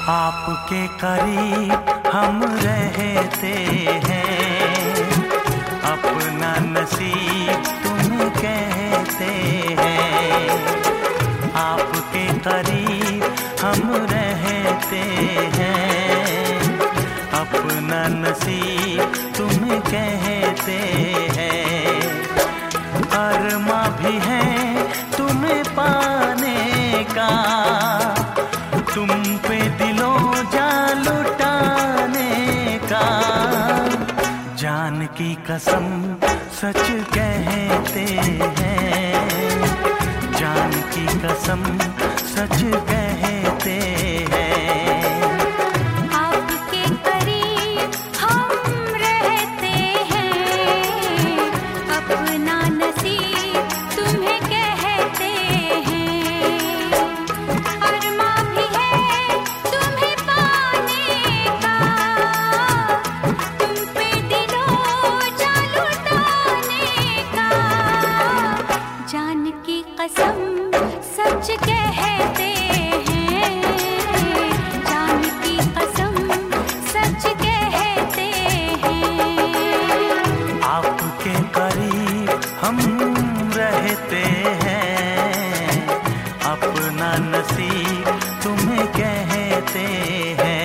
आपके करीब हम रहते हैं, अपना नसीब तुम कहते हैं। आपके करीब हम रहते हैं, अपना नसीब तुम कहते हैं। अरमा भी है तुम्हें पाने का, तुम पे दिलों जान लुटाने का। जान की कसम सच कहते हैं, जान की कसम सच कहते हैं। हम रहते हैं, अपना नसीब तुम्हें कहते हैं।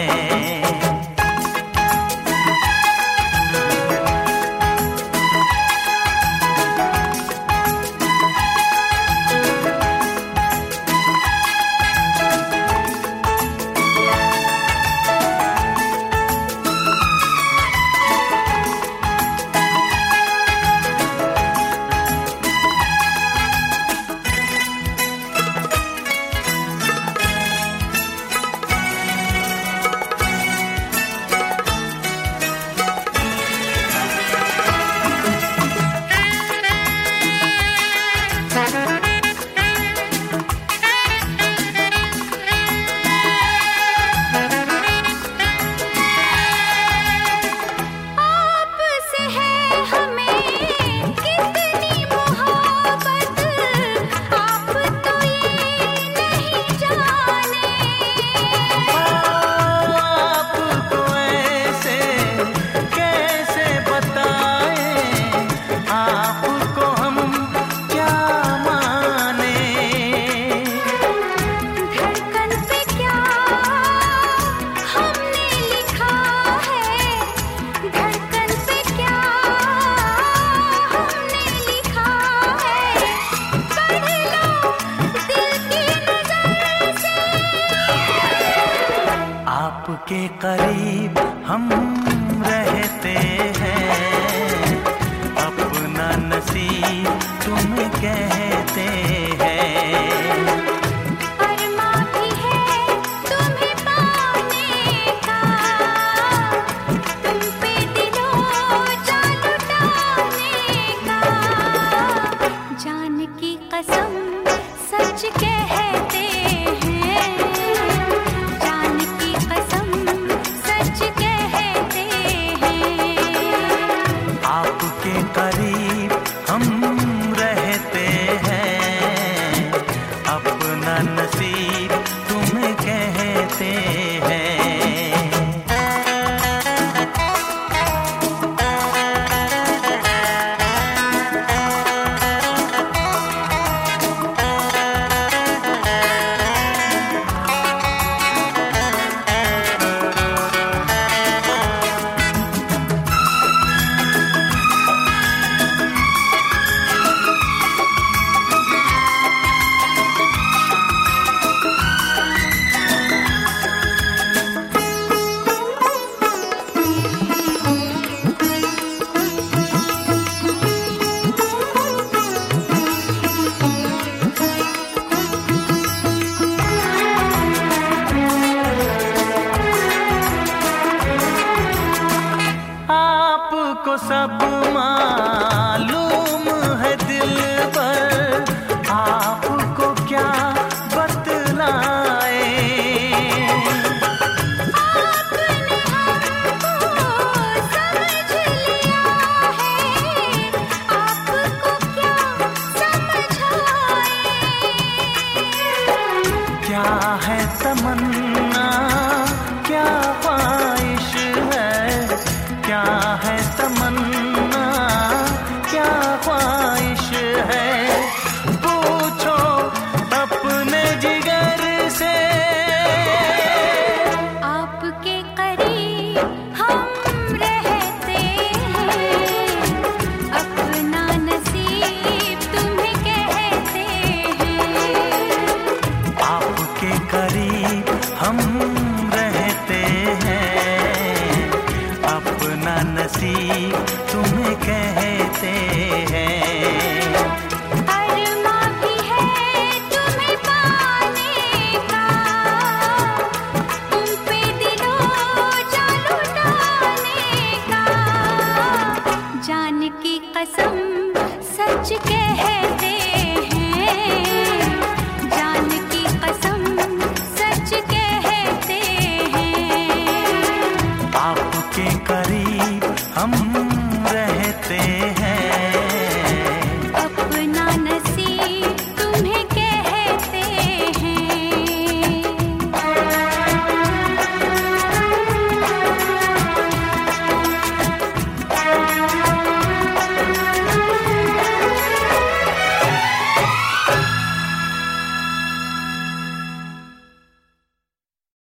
आपके करीब हम रहते हैं, अपना नसीब तुम कहते हैं। अरमा भी है तुम्हें पाने का, तुम पे दिलों जान लुटाने का। जान की कसम सच कहते हैं, जान की कसम सच कहते हैं। आपके करीब हम रहते हैं, अपना नसीब तुम्हें कहते हैं। आपको सब